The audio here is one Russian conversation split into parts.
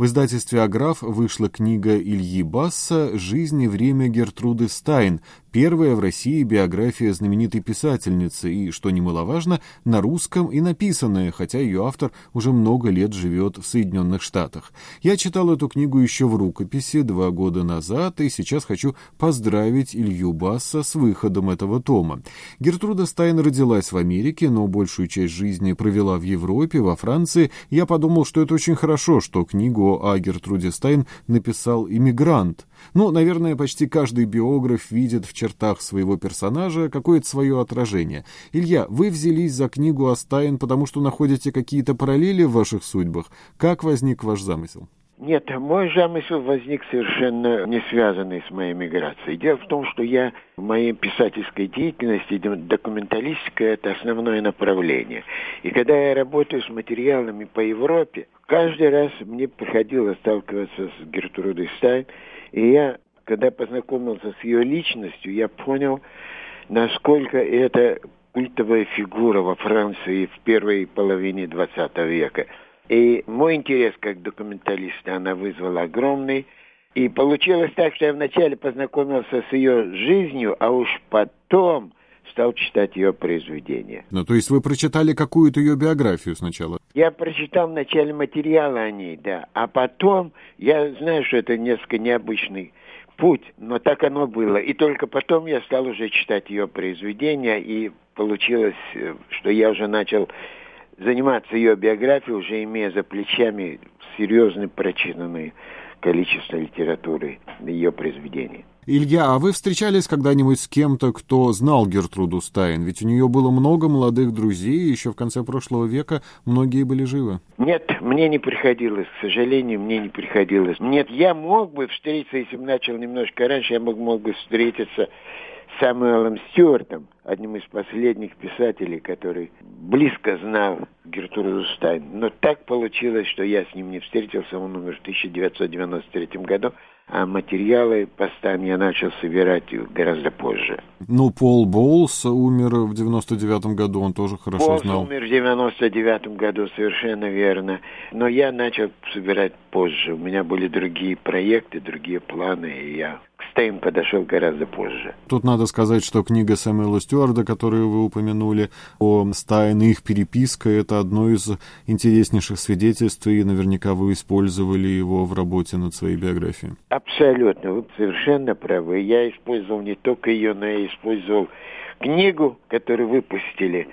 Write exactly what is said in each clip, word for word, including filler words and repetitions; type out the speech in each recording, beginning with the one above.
В издательстве «Аграф» вышла книга Ильи Басса «Жизнь и время Гертруды Стайн», первая в России биография знаменитой писательницы и, что немаловажно, на русском и написанная, хотя ее автор уже много лет живет в Соединенных Штатах. Я читал эту книгу еще в рукописи два года назад, и сейчас хочу поздравить Илью Басса с выходом этого тома. Гертруда Стайн родилась в Америке, но большую часть жизни провела в Европе, во Франции. Я подумал, что это очень хорошо, что книгу о Гертруде Стайн написал иммигрант. Ну, наверное, почти каждый биограф видит в чертах своего персонажа какое-то свое отражение. Илья, вы взялись за книгу о Стайн, потому что находите какие-то параллели в ваших судьбах. Как возник ваш замысел? Нет, мой замысел возник совершенно не связанный с моей миграцией. Дело в том, что я в моей писательской деятельности, документалистика – это основное направление. И когда я работаю с материалами по Европе, каждый раз мне приходилось сталкиваться с Гертрудой Стайн. И я, когда познакомился с ее личностью, я понял, насколько это культовая фигура во Франции в первой половине двадцатого века. И мой интерес как документалиста она вызвала огромный. И получилось так, что я вначале познакомился с ее жизнью, а уж потом стал читать ее произведения. Ну, то есть вы прочитали какую-то ее биографию сначала? Я прочитал вначале материалы о ней, да. А потом, я знаю, что это несколько необычный путь, но так оно было. И только потом я стал уже читать ее произведения, и получилось, что я уже начал заниматься ее биографией, уже имея за плечами серьезно прочитанное количество литературы ее произведений. Илья, а вы встречались когда-нибудь с кем-то, кто знал Гертруду Стайн? Ведь у нее было много молодых друзей, и еще в конце прошлого века многие были живы. Нет, мне не приходилось, к сожалению, мне не приходилось. Нет, я мог бы встретиться, если бы начал немножко раньше, я мог, мог бы встретиться с Самуэлом Стюартом, одним из последних писателей, который близко знал Гертруду Стайн. Но так получилось, что я с ним не встретился, он умер в тысяча девятьсот девяносто третьем году, а материалы по Стайн я начал собирать гораздо позже. Ну, Пол Боулс умер в девяносто девятом году, он тоже хорошо Боулс знал. умер в девяносто девятом году, совершенно верно. Но я начал собирать позже. У меня были другие проекты, другие планы, и я к Стайн подошел гораздо позже. Тут надо сказать, что книга Сэмюэла Стюарта, которую вы упомянули, о Стайн и их переписка, это одно из интереснейших свидетельств, и наверняка вы использовали его в работе над своей биографией. Абсолютно, вы совершенно правы. Я использовал не только ее, но я использовал книгу, которую выпустили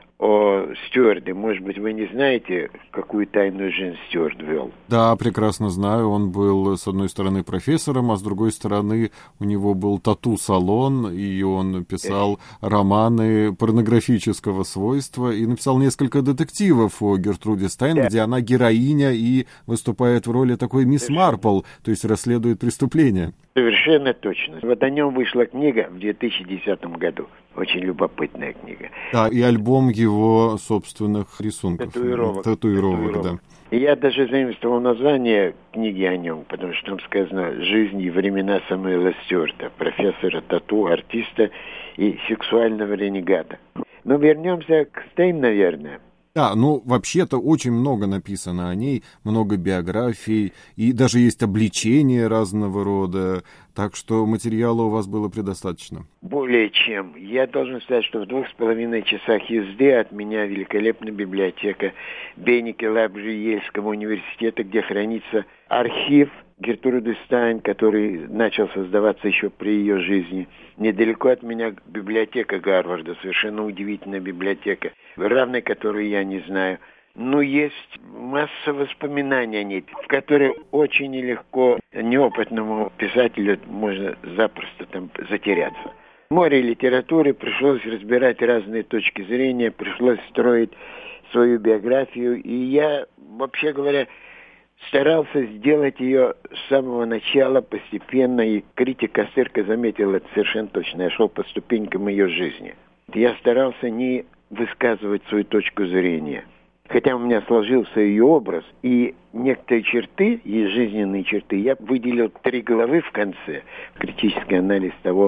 о Стюарте. Может быть, вы не знаете, какую тайную жизнь Стюарт вел? Да, прекрасно знаю. Он был, с одной стороны, профессором, а с другой стороны, у него был тату-салон, и он писал романы порнографического свойства и написал несколько детективов о Гертруде Стайн, да, где она героиня и выступает в роли такой мисс Марпл, то есть расследует преступления. Совершенно точно. Вот о нем вышла книга в две тысячи десятом году. Очень любопытная книга. Да, и альбом его собственных рисунков. Татуировок. Татуировок, Татуировок. да. И я даже заимствовал название книги о нем, потому что там сказано «Жизнь и времена Самуэла Стюарта», профессора тату, артиста и сексуального ренегата. Но вернемся к Стайн, наверное. Да, ну, вообще-то очень много написано о ней, много биографий, и даже есть обличения разного рода, так что материала у вас было предостаточно. Более чем. Я должен сказать, что в двух с половиной часах езды от меня великолепная библиотека Беннеке Лайбрери Ельского университета, где хранится архив Гертруды Стайн, который начал создаваться еще при ее жизни. Недалеко от меня библиотека Гарварда, совершенно удивительная библиотека, равной которой я не знаю. Но есть масса воспоминаний о ней, в которые очень нелегко неопытному писателю можно запросто там затеряться. Море литературы, пришлось разбирать разные точки зрения, пришлось строить свою биографию, и я, вообще говоря, старался сделать ее с самого начала постепенно, и критик Костырка заметил это совершенно точно. Я шел по ступенькам ее жизни. Я старался не высказывать свою точку зрения. Хотя у меня сложился ее образ, и некоторые черты, есть жизненные черты, я выделил три главы в конце. Критический анализ того,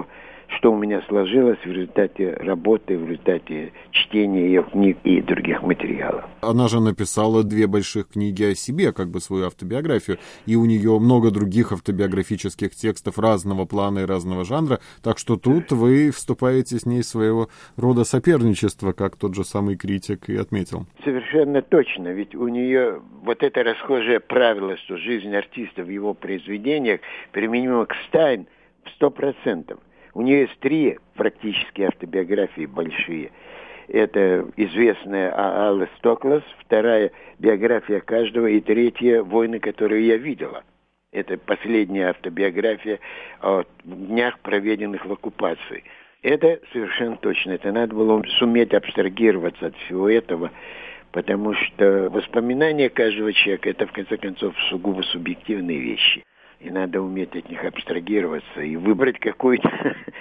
что у меня сложилось в результате работы, в результате чтения ее книг и других материалов. Она же написала две больших книги о себе, как бы свою автобиографию, и у нее много других автобиографических текстов разного плана и разного жанра, так что тут вы вступаете с ней в своего рода соперничество, как тот же самый критик и отметил. Совершенно точно, ведь у нее вот это расхожее правило, что жизнь артиста в его произведениях применима к Стайн в сто процентов. У нее есть три практически автобиографии большие. Это известная Алла Стоклас, вторая биография каждого, и третья «Войны, которые я видела». Это последняя автобиография о днях, проведенных в оккупации. Это совершенно точно. Это надо было суметь абстрагироваться от всего этого, потому что воспоминания каждого человека – это, в конце концов, сугубо субъективные вещи. И надо уметь от них абстрагироваться и выбрать какую-то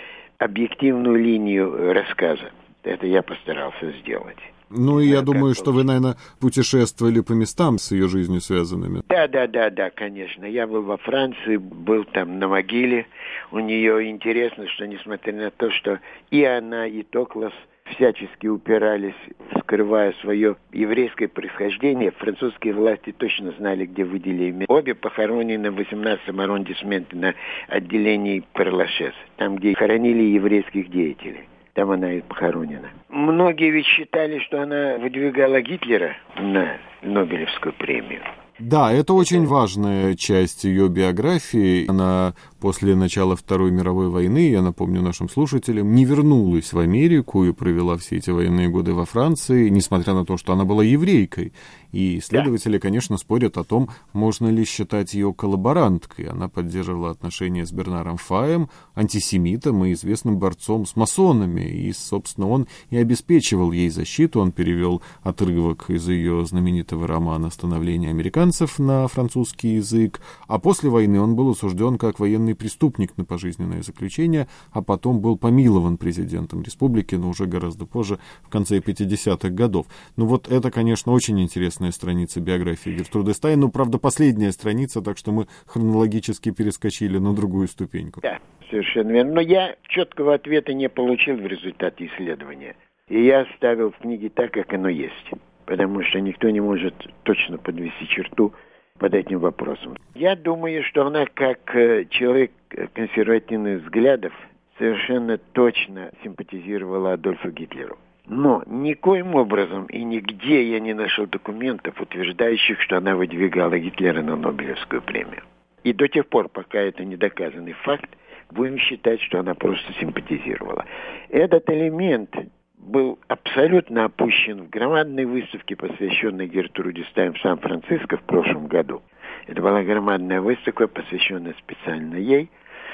объективную линию рассказа. Это я постарался сделать. Ну, и я думаю, что вы, наверное, путешествовали по местам с ее жизнью связанными. Да, да, да, да, конечно. Я был во Франции, был там на могиле. У нее интересно, что несмотря на то, что и она, и Токлас всячески упирались, скрывая свое еврейское происхождение, французские власти точно знали, где выделили. Обе похоронены в восемнадцатом аррondisseменте на отделении Перлашес, там, где хоронили еврейских деятелей. Там она и похоронена. Многие ведь считали, что она выдвигала Гитлера на Нобелевскую премию. Да, это очень важная часть ее биографии. Она после начала Второй мировой войны, я напомню нашим слушателям, не вернулась в Америку и провела все эти военные годы во Франции, несмотря на то, что она была еврейкой. И исследователи, да, конечно, спорят о том, можно ли считать ее коллаборанткой. Она поддерживала отношения с Бернаром Фаем, антисемитом и известным борцом с масонами. И, собственно, он и обеспечивал ей защиту. Он перевел отрывок из ее знаменитого романа «Становление американцев» на французский язык. А после войны он был осужден как военный преступник на пожизненное заключение, а потом был помилован президентом республики, но уже гораздо позже, в конце пятидесятых годов. Ну вот это, конечно, очень интересная страница биографии Гертруды Стайн, но, правда, последняя страница, так что мы хронологически перескочили на другую ступеньку. Да, совершенно верно. Но я четкого ответа не получил в результате исследования. И я оставил в книге так, как оно есть, потому что никто не может точно подвести черту под этим вопросом. Я думаю, что она, как человек консервативных взглядов, совершенно точно симпатизировала Адольфу Гитлеру. Но никоим образом и нигде я не нашел документов, утверждающих, что она выдвигала Гитлера на Нобелевскую премию. И до тех пор, пока это не доказанный факт, будем считать, что она просто симпатизировала. Этот элемент был абсолютно опущен в громадной выставке, посвященной Гертруде Стайн в Сан-Франциско в прошлом году. Это была громадная выставка, посвященная специально ей.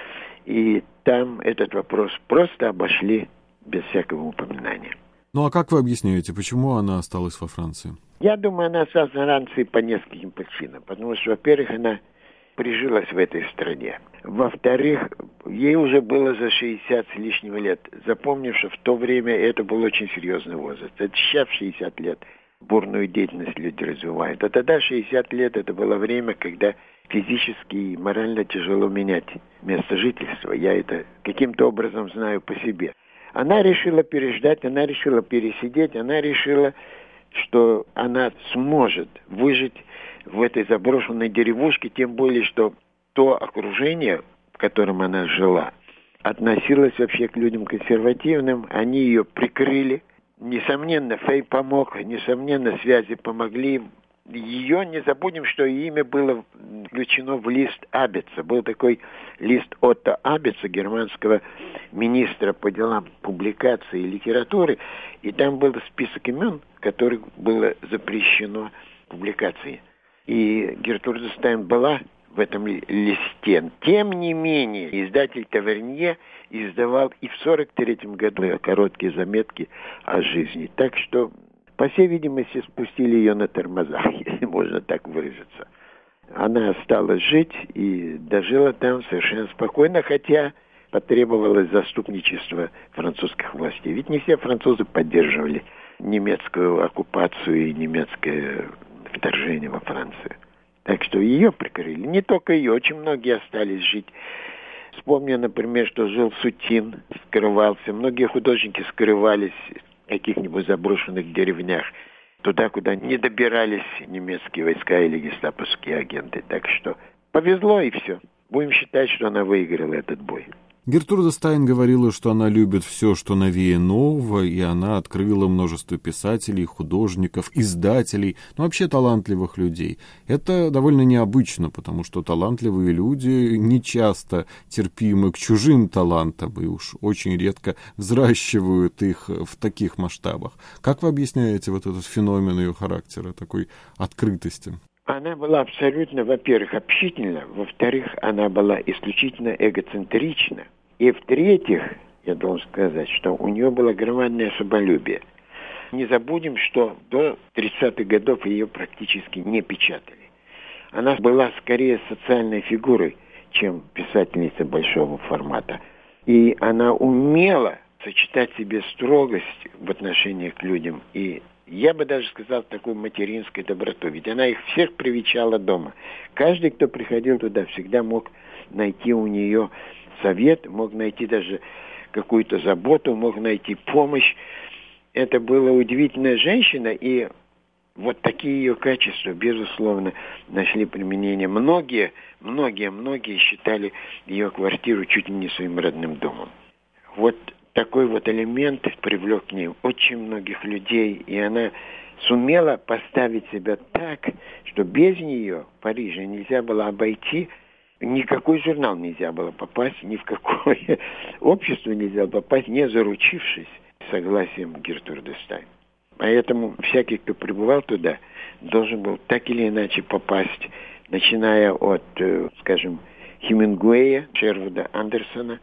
И там этот вопрос просто обошли без всякого упоминания. Ну а как вы объясняете, почему она осталась во Франции? Я думаю, она осталась во Франции по нескольким причинам. Потому что, во-первых, она прижилась в этой стране. Во-вторых, ей уже было за шестьдесят с лишним лет. Запомнив, что в то время это был очень серьезный возраст. Это сейчас в шестьдесят лет бурную деятельность люди развивают. А тогда шестьдесят лет это было время, когда физически и морально тяжело менять место жительства. Я это каким-то образом знаю по себе. Она решила переждать, она решила пересидеть, она решила, что она сможет выжить в этой заброшенной деревушке, тем более, что то окружение, в котором она жила, относилось вообще к людям консервативным, они ее прикрыли. Несомненно, Фей помог, несомненно, связи помогли. Ее, не забудем, что имя было включено в лист Абеца. Был такой лист Отто Абеца, германского министра по делам публикации и литературы, и там был список имен, которых было запрещено публикации. И Гертруда Стайн была в этом листе. Тем не менее, издатель Тавернье издавал и в сорок третьем году короткие заметки о жизни. Так что, по всей видимости, спустили ее на тормозах, если можно так выразиться. Она осталась жить и дожила там совершенно спокойно, хотя потребовалось заступничество французских властей. Ведь не все французы поддерживали немецкую оккупацию и немецкое вторжение во Францию. Так что ее прикрыли. Не только ее, очень многие остались жить вспомню, например, что жил Сутин, скрывался. Многие художники скрывались в каких-нибудь заброшенных деревнях, туда, куда не добирались немецкие войска или гестаповские агенты. Так что повезло и все. Будем считать, что она выиграла этот бой. Гертруда Стайн говорила, что она любит все, что новее нового, и она открыла множество писателей, художников, издателей, ну, вообще талантливых людей. Это довольно необычно, потому что талантливые люди не часто терпимы к чужим талантам и уж очень редко взращивают их в таких масштабах. Как вы объясняете вот этот феномен ее характера, такой открытости? Она была абсолютно, во-первых, общительна, во-вторых, она была исключительно эгоцентрична. И в-третьих, я должен сказать, что у нее было громадное самолюбие. Не забудем, что до тридцатых годов ее практически не печатали. Она была скорее социальной фигурой, чем писательница большого формата. И она умела сочетать в себе строгость в отношении к людям и, я бы даже сказал, такую материнскую доброту. Ведь она их всех привечала дома. Каждый, кто приходил туда, всегда мог найти у нее совет, мог найти даже какую-то заботу, мог найти помощь. Это была удивительная женщина, и вот такие ее качества, безусловно, нашли применение. Многие, многие, многие считали ее квартиру чуть ли не своим родным домом. Вот такой вот элемент привлек к ней очень многих людей, и она сумела поставить себя так, что без нее в Париже нельзя было обойти, никакой журнал нельзя было попасть, ни в какое общество нельзя попасть, не заручившись согласием Гертруды Стайн. Поэтому всякий, кто прибывал туда, должен был так или иначе попасть, начиная от, скажем, Хемингуэя, Шервуда Андерсона,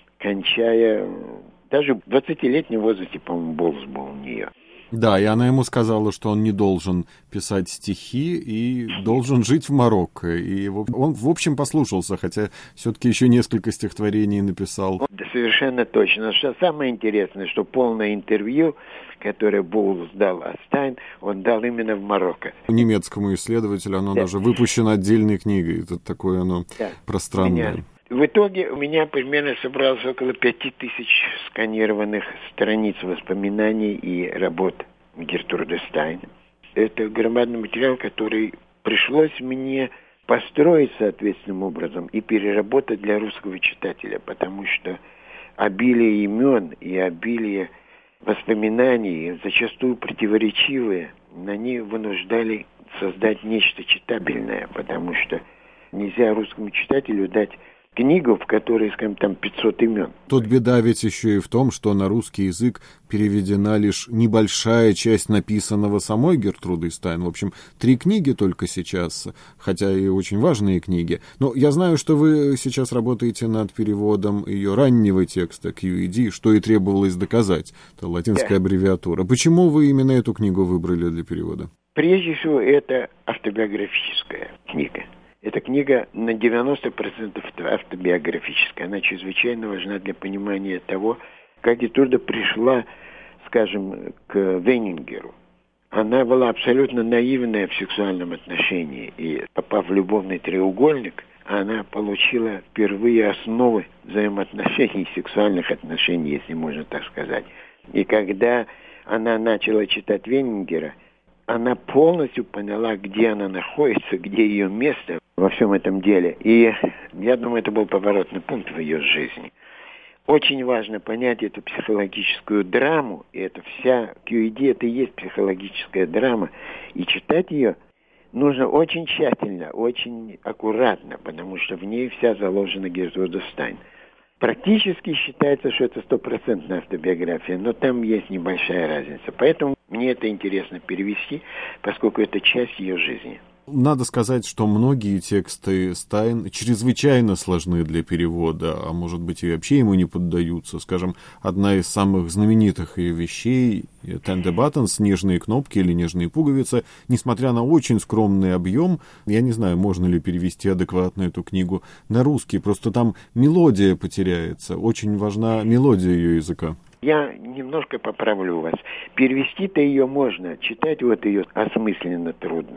кончая даже в двадцатилетнем возрасте, по-моему, Болс был у нее. Да, и она ему сказала, что он не должен писать стихи и должен жить в Марокко. И он, в общем, послушался, хотя все-таки еще несколько стихотворений написал. Да, совершенно точно. Что самое интересное, что полное интервью, которое Боулс дал о Стайн, он дал именно в Марокко. Немецкому исследователю оно да. даже выпущено отдельной книгой. Это такое оно да. пространное. Меня... В итоге у меня примерно собралось около пяти тысяч сканированных страниц воспоминаний и работ Гертруды Стайн. Это громадный материал, который пришлось мне построить соответственным образом и переработать для русского читателя, потому что обилие имен и обилие воспоминаний, зачастую противоречивые, они вынуждали создать нечто читабельное, потому что нельзя русскому читателю дать книгу, в которой, скажем, там пятьсот имен. Тут беда ведь еще и в том, что на русский язык переведена лишь небольшая часть написанного самой Гертрудой Стайн. В общем, три книги только сейчас, хотя и очень важные книги. Но я знаю, что вы сейчас работаете над переводом ее раннего текста кью и ди, что и требовалось доказать. Это латинская да. аббревиатура. Почему вы именно эту книгу выбрали для перевода? Прежде всего, это автобиографическая книга. Эта книга на девяносто процентов автобиографическая. Она чрезвычайно важна для понимания того, как Гертруда пришла, скажем, к Вейнингеру. Она была абсолютно наивная в сексуальном отношении. И, попав в любовный треугольник, она получила впервые основы взаимоотношений, сексуальных отношений, если можно так сказать. И когда она начала читать Вейнингера, она полностью поняла, где она находится, где ее место во всем этом деле. И я думаю, это был поворотный пункт в ее жизни. Очень важно понять эту психологическую драму. И это вся кью и ди, это и есть психологическая драма. И читать ее нужно очень тщательно, очень аккуратно, потому что в ней вся заложена Гертруда Стайн. Практически считается, что это стопроцентная автобиография, но там есть небольшая разница. Поэтому мне это интересно перевести, поскольку это часть ее жизни. Надо сказать, что многие тексты Стайн чрезвычайно сложны для перевода, а может быть и вообще ему не поддаются. Скажем, одна из самых знаменитых ее вещей «Tender Buttons», «Нежные кнопки» или «Нежные пуговицы», несмотря на очень скромный объем, я не знаю, можно ли перевести адекватно эту книгу на русский, просто там мелодия потеряется, очень важна мелодия ее языка. Я немножко поправлю вас. Перевести-то ее можно, читать вот ее осмысленно трудно.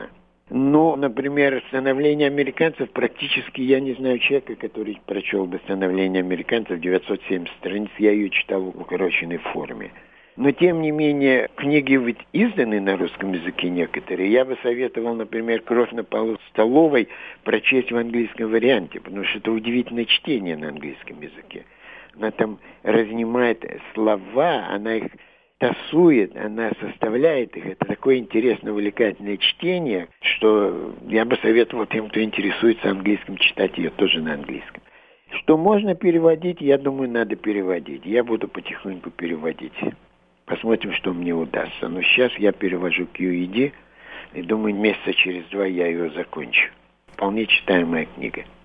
Ну, например, «Становление американцев» практически я не знаю человека, который прочел бы «Становление американцев», девятьсот семьдесят страниц, я ее читал в укороченной форме. Но, тем не менее, книги ведь изданы на русском языке некоторые. Я бы советовал, например, «Кровь на полу столовой» прочесть в английском варианте, потому что это удивительное чтение на английском языке. Она там разнимает слова, она их тасует, она составляет их. Это такое интересное, увлекательное чтение, что я бы советовал тем, кто интересуется английским, читать ее тоже на английском. Что можно переводить, я думаю, надо переводить. Я буду потихоньку переводить. Посмотрим, что мне удастся. Но сейчас я перевожу кью и ди, и думаю, месяца через два я ее закончу. Вполне читаемая книга.